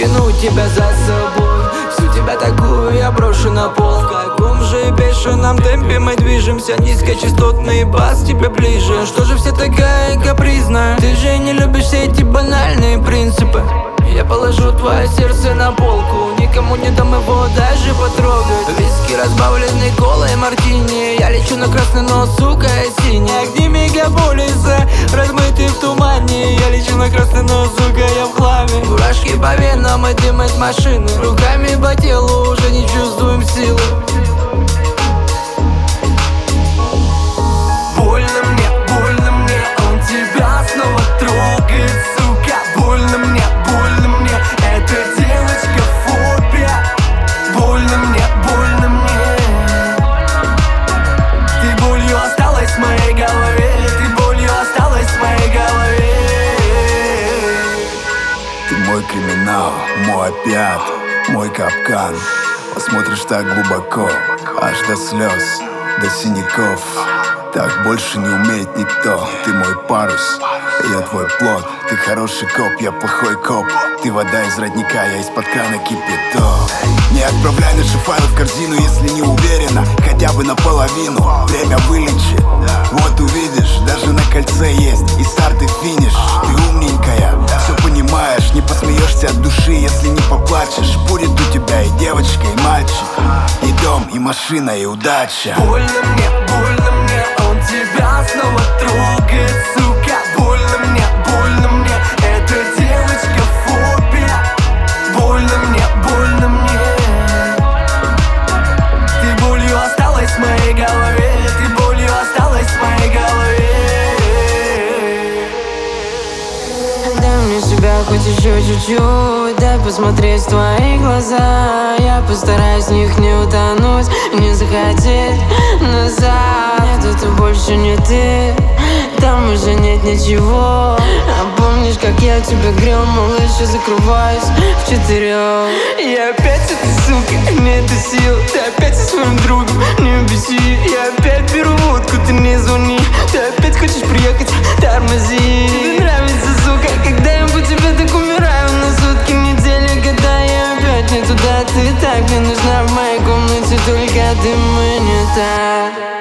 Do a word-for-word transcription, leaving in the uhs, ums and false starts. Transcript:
тяну тебя за собой. Всю тебя такую я брошу на пол. В каком же бешеном темпе мы движемся? Низкочастотный бас тебе ближе. Что же все такая капризная? Ты же не любишь все эти банальные принципы. Я положу твое сердце на полку, никому не дам его даже потрогать. Виски, разбавленный колой мартини. Я лечу на красный, но, сука, я синий. Огни мегаполиса, размыты в тумане. Я лечу на красный, но, сука, я в хламе. Мурашки по венам и дым от машины. Руками по телу уже не чувствуем силы. Больно мне, больно мне, он тебя снова трогает, сука. Больно мне, больно мне, эта девочка фобия. Больно мне, больно мне. Ты болью осталась в моей голове, ты болью осталась в моей голове. Ты мой криминал, мой опиат, мой капкан. Посмотришь так глубоко, аж до слез, до синяков. Так больше не умеет никто. Ты мой парус, я твой плод. Ты хороший коп, я плохой коп. Ты вода из родника, я из-под крана кипяток. Не отправляй наши файлы в корзину, если не уверена, хотя бы наполовину. Время вылечит, вот увидишь. Даже на кольце есть и старт, и финиш. Ты умненькая, все понимаешь. Не посмеешься от души, если не поплачешь. Будет у тебя и девочка, и мальчик, и дом, и машина, и удача. Больно мне, больно мне, он тебя снова трогает, сука. Больно мне, больно мне, эта девочка фобия. Больно мне, больно мне. Ты болью осталась в моей голове, ты болью осталась в моей голове. Дай мне себя хоть еще чуть-чуть, дай посмотреть в твои глаза. Я постараюсь в них не утонуть, не захотеть назад. Нет, это больше не ты, там уже нет ничего. А помнишь, как я тебя грел, малыш, я закрываюсь в четырех. Я опять эта сука, нет сил. Ты опять со своим другом, не беси. Я опять беру водку, ты не звони. Ты опять хочешь приехать, тормози. Тебе нравится, сука, когда я по тебе так умираю. На сутки, недели, года, я опять не туда. Ты так мне нужна в моей комнате, только ты мне не так.